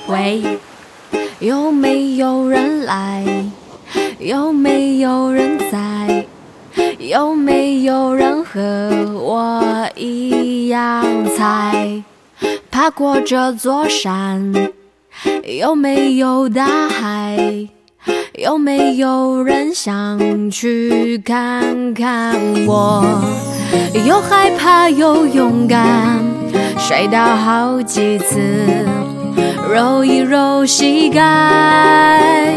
喂，有没有人来？有没有人在？有没有人和我一样猜？爬过这座山，有没有大海？有没有人想去看看我？又害怕又勇敢，摔倒好几次，揉一揉膝盖。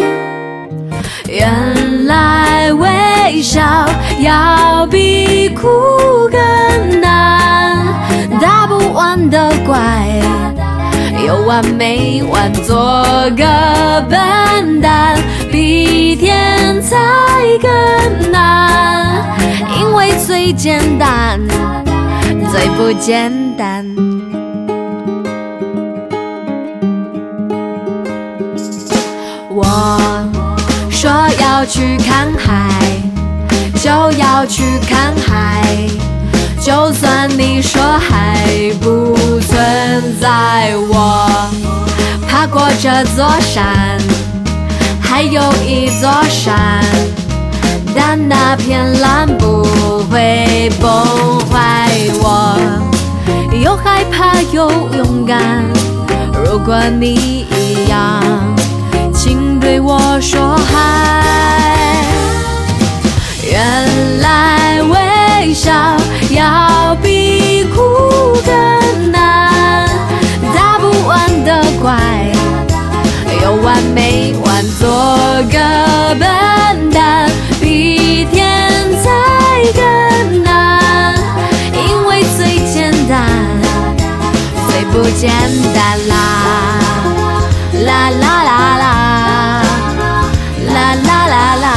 原来微笑要比哭更难，打不完的怪，有完没完做个笨蛋，比天才更难，因为最简单最不简单。我说要去看海，就要去看海，就算你说还不存在。我爬过这座山，还有一座山，但那片蓝不会崩坏。我又害怕又勇敢，如果你一样，请对我说嗨。原来微笑要比哭更难，打不完的怪，有完没完做个笨蛋，比天才更难，因为最简单最不简单啦，啦啦啦啦，啦啦啦啦，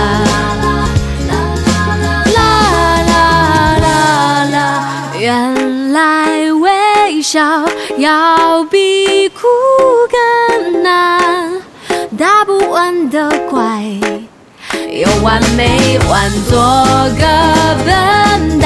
啦啦啦啦。原来微笑要比哭更难，打不完的怪，有完没完做个笨